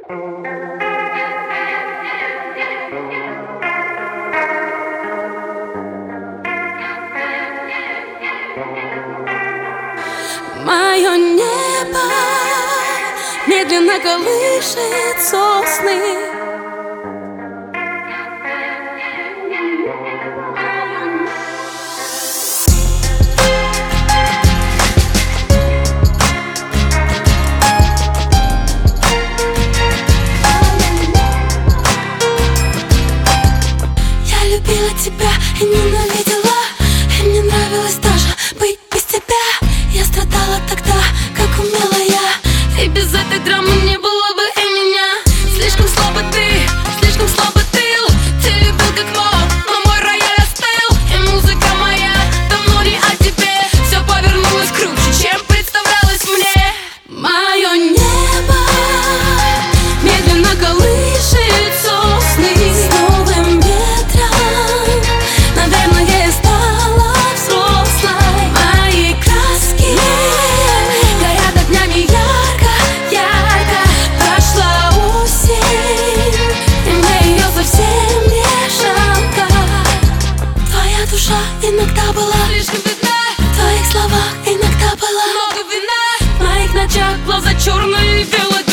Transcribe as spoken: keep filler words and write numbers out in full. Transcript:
Мое небо медленно колышет сосны. Я любила тебя и ненавидела, и мне нравилось даже быть без тебя. Я страдала тогда, как умела я, и без этой драмы не было бы и меня. Слишком слабо ты, слишком слабо ты. Ты любил как мог, но мой рояль остыл, и музыка моя давно не о тебе. Все повернулось круче, чем представлялось мне. Мое небо медленно колышет сосны. С новым ветром, наверное, я стала взрослой. Мои краски горят огнями ярко, ярко. Прошла осень, и мне ее совсем не жалко. Твоя душа иногда была слишком бедна, в твоих словах иногда было много вина, в моих ночах глаза черные, белые.